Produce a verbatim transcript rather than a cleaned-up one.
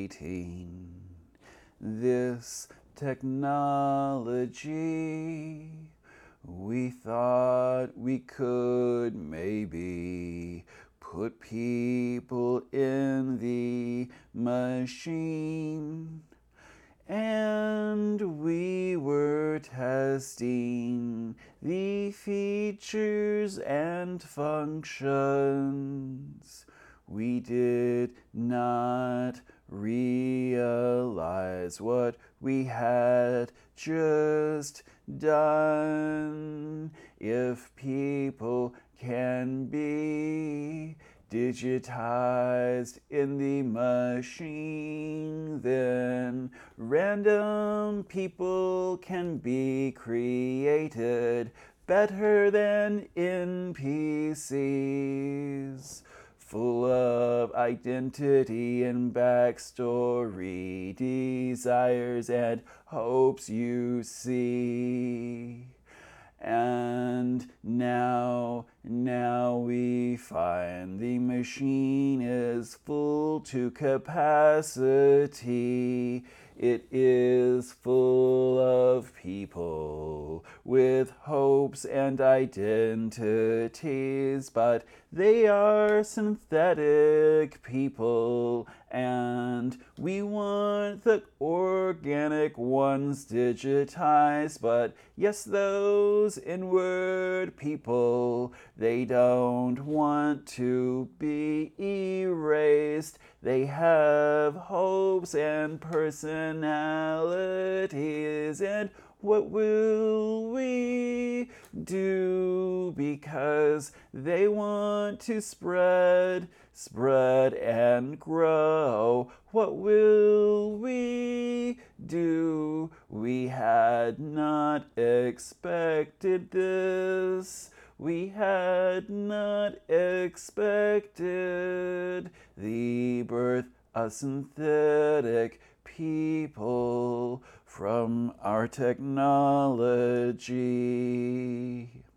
creating this technology. We thought we could maybe put people in the machine, and we were testing the features and functions. We did not realize what we had just done. If people can be digitized in the machine, then random people can be created better than N P Cs, full of identity and backstory, desires and hopes, you see. And now, now we find the machine is full to capacity. It is full of people with hopes and identities, but they are synthetic people, and we want the organic ones digitized. But yes, those inward people, they don't want to be erased. They have hopes and personalities, and what will we do? Because they want to spread, spread and grow. What will we do? We had not expected this. We had not expected the birth of synthetic people from our technology.